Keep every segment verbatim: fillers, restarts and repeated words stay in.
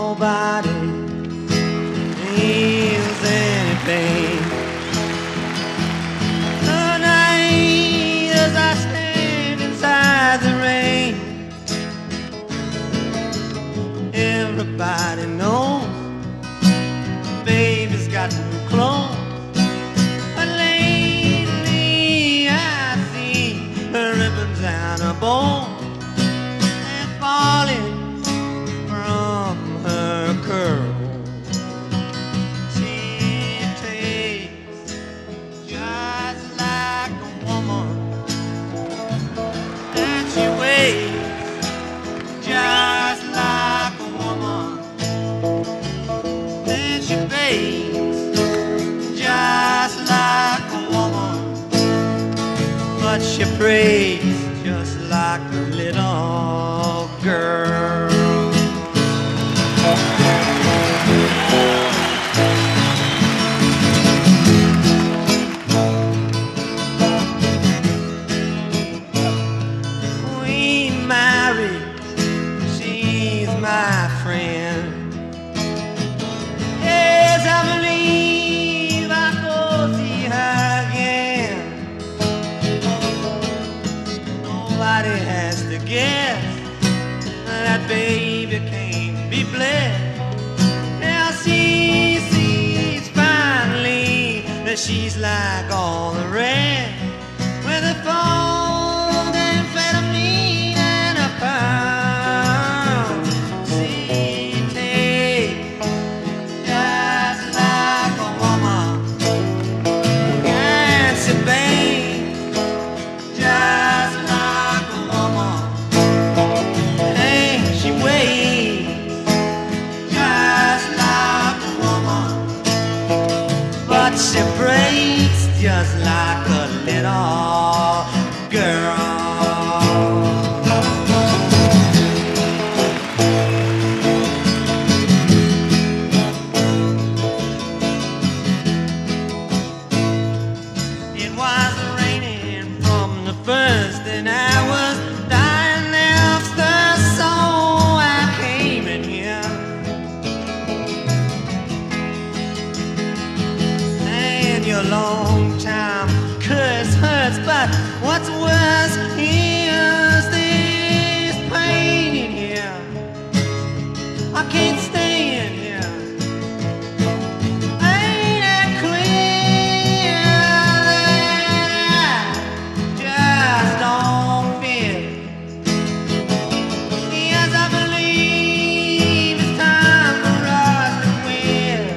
nobody feels any pain. The night as I stand inside the rain, everybody knows baby's got new clothes. But lately I see her ribbons and her bows and falling from her curls. She takes just like a woman, and she waits just like a woman, and she bakes just like a woman, but she prays just like a little girl. We married, she's my friend. Yes, I believe I go see her again. Nobody has to guess that baby can't be blessed. Now she sees finally that she's like all the rest, with a phone, amphetamine, and a pound. She takes just like a woman, and she bangs just like a woman, and she waits just like a woman, but she breaks just like a little girl. It was raining from the first, and I was dying after, so I came in here. And your long time curse hurts, but what's worse is this pain in here. I can't stay in here. Ain't it clear that I just don't fit? Yes, I believe it's time for us to quit.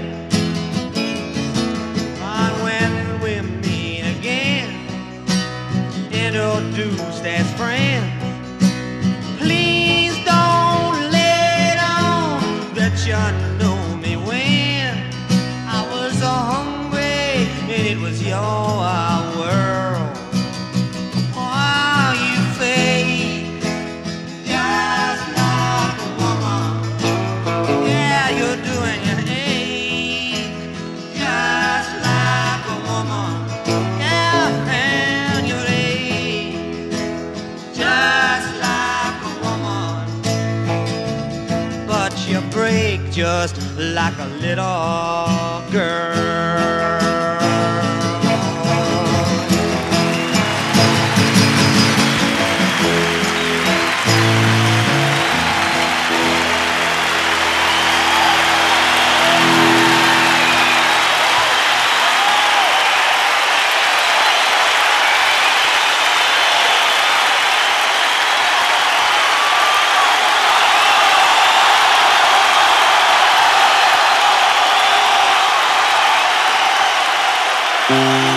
But when we meet again, introduced as friends, please don't let on that you know me when I was so hungry and it was your world. Oh, you fake just like a woman. Yeah, you're doing your ache just like a woman. Yeah, and you're ache just like a woman, but you break just like a little girl. Thank you.